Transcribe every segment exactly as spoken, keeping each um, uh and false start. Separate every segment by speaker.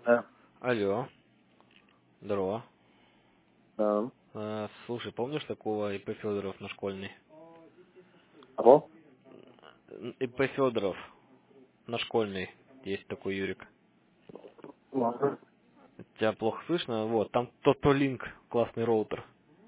Speaker 1: Да.
Speaker 2: Алло, здорово.
Speaker 1: Да.
Speaker 2: А, слушай, помнишь такого И П Федоров на школьный?
Speaker 1: Алло?
Speaker 2: И П Федоров на школьный. Есть такой Юрик.
Speaker 1: Ладно.
Speaker 2: Тебя плохо слышно? Вот, там Тотолинк, классный роутер.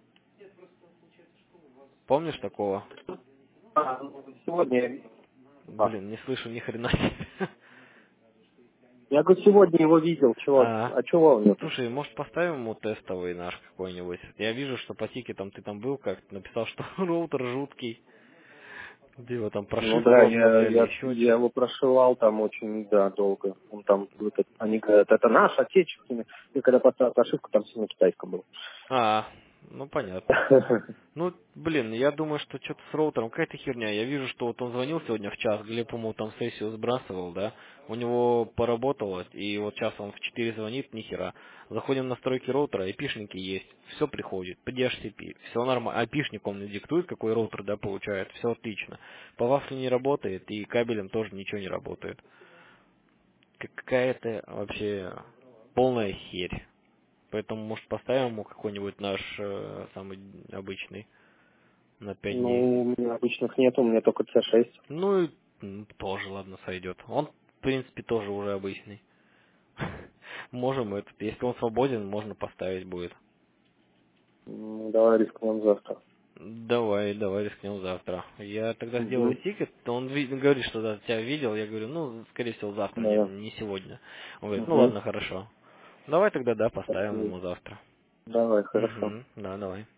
Speaker 2: Помнишь такого?
Speaker 1: А, ну, сегодня я видел. А.
Speaker 2: Блин, не слышу ни хрена себе.
Speaker 1: Я говорю, сегодня его видел. Чего?
Speaker 2: А,
Speaker 1: А чего у него тут?
Speaker 2: слушай, может поставим ему тестовый наш какой-нибудь? Я вижу, что по тикетам ты там был, как написал, что роутер жуткий. Где его там
Speaker 1: Ну
Speaker 2: прошивку
Speaker 1: да, я,
Speaker 2: обновляли,
Speaker 1: я,
Speaker 2: еще
Speaker 1: я
Speaker 2: что-то.
Speaker 1: его прошивал там очень, да, долго. Он там, вот это- они говорят, это наш отечественный. И когда поставил прошивку, там все на китайском было.
Speaker 2: А, ну понятно. Ну, блин, я думаю, что что-то с роутером, какая-то херня. Я вижу, что вот он звонил сегодня в час, Глеб ему там сессию сбрасывал, да, у него поработало, и вот сейчас он в четыре звонит, нихера. Заходим в настройки роутера, айпишники есть, все приходит, по ди эйч си пи, все нормально. Айпишник он мне диктует, какой роутер, да, получает, все отлично. По вафле не работает, и кабелем тоже ничего не работает. К- Какая-то вообще полная херь. Поэтому, может, поставим ему какой-нибудь наш э, самый обычный на пять дней.
Speaker 1: Ну, у меня обычных нет, у меня только С шесть.
Speaker 2: Ну и м, тоже, ладно, сойдет. Он, в принципе, тоже уже обычный. Можем этот, если он свободен, можно поставить будет.
Speaker 1: Ну, давай рискнем завтра.
Speaker 2: Давай, давай рискнем завтра. Я тогда сделаю
Speaker 1: Угу.
Speaker 2: тикет, он ви- говорит, что да, тебя видел, я говорю, ну, скорее всего, завтра, не,
Speaker 1: Да.
Speaker 2: не сегодня. Он говорит, ну
Speaker 1: Угу.
Speaker 2: ладно, хорошо. Давай тогда, да, поставим
Speaker 1: Спасибо.
Speaker 2: ему завтра.
Speaker 1: Давай, хорошо.
Speaker 2: Угу, да, давай.